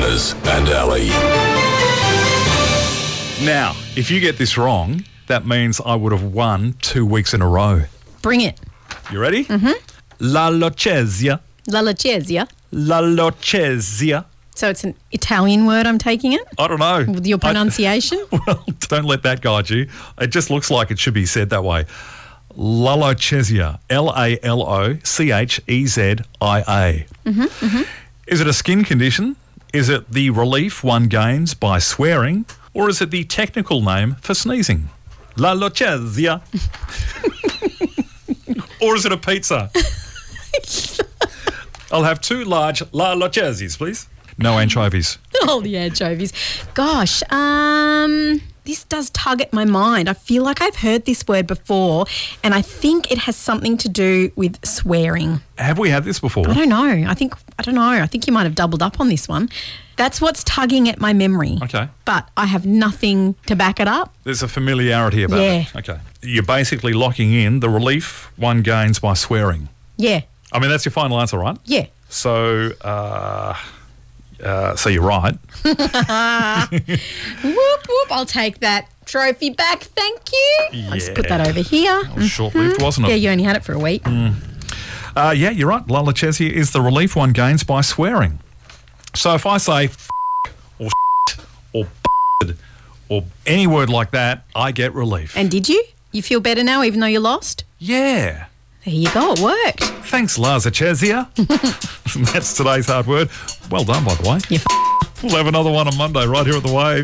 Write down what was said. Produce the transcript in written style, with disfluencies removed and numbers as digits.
Maz and Ali. Now, if you get this wrong, that means I would have won 2 weeks in a row. Bring it. You ready? Mm-hmm. La Lucchezia. La Lucchezia. La Lucchezia. So it's an Italian word, I'm taking it? I don't know. With your pronunciation? Well, don't let that guide you. It just looks like it should be said that way. Lalocchezia. Lalocchezia. Is it a skin condition? Is it the relief one gains by swearing? Or is it the technical name for sneezing? Lalocchezia. Or is it a pizza? I'll have 2 large Lalocchezias, please. No anchovies. Oh, the anchovies. Gosh, this does tug at my mind. I feel like I've heard this word before, and I think it has something to do with swearing. Have we had this before? I don't know. I think you might have doubled up on this one. That's what's tugging at my memory. Okay. But I have nothing to back it up. There's a familiarity about it. Okay. You're basically locking in the relief one gains by swearing. Yeah. I mean, that's your final answer, right? Yeah. So, so you're right. Whoop, whoop. I'll take that trophy back. Thank you. Yeah. I'll just put that over here. That was short-lived, wasn't it? Yeah, you only had it for a week. Yeah, you're right. Lalocchezia is the relief one gains by swearing. So if I say or or or any word like that, I get relief. And did you? You feel better now even though you lost? Yeah. There you go. It worked. Thanks, Lalocchezia. That's today's hard word. Well done, by the way. You We'll have another one on Monday right here at The Wave.